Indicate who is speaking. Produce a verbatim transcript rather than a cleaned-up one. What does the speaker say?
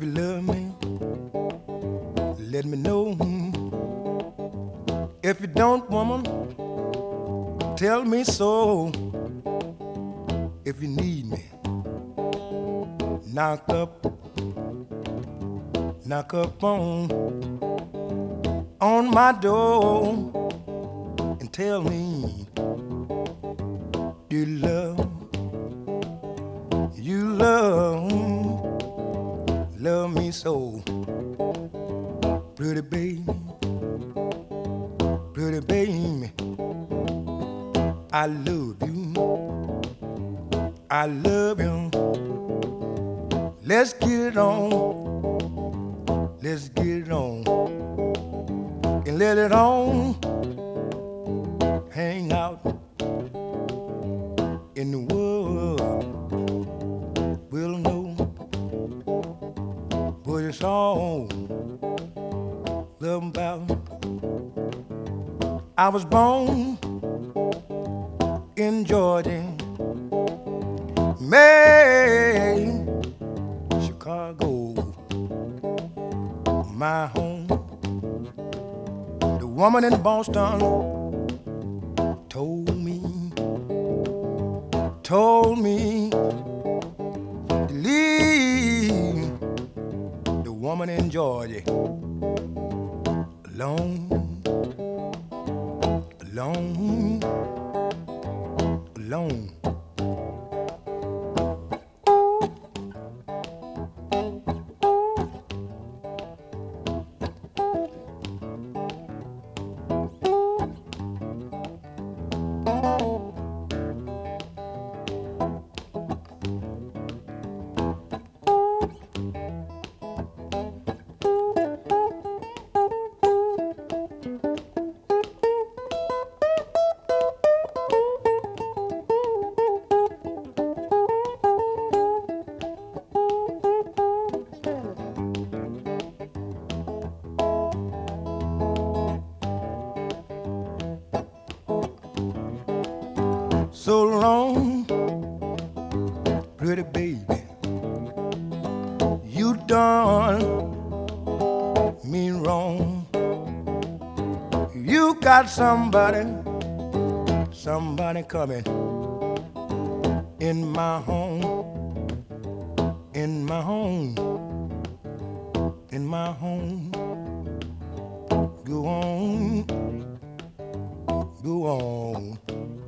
Speaker 1: you love me, let me know. If you don't, woman, tell me so. If you need me, knock up, knock up on, on my door and tell me you love, you love, love me so. Pretty baby, pretty baby, I love you, I love you. Let's get it on, let's get it on, and let it on. Hang out in the world, we'll know what it's all love about. I was born in Georgia, May, Chicago, my home. The woman in Boston told me, told me to leave the woman in Georgia alone, alone, alone. So long, pretty baby, you done me wrong. You got somebody, somebody coming in my home, in my home, in my home. Go on, go on.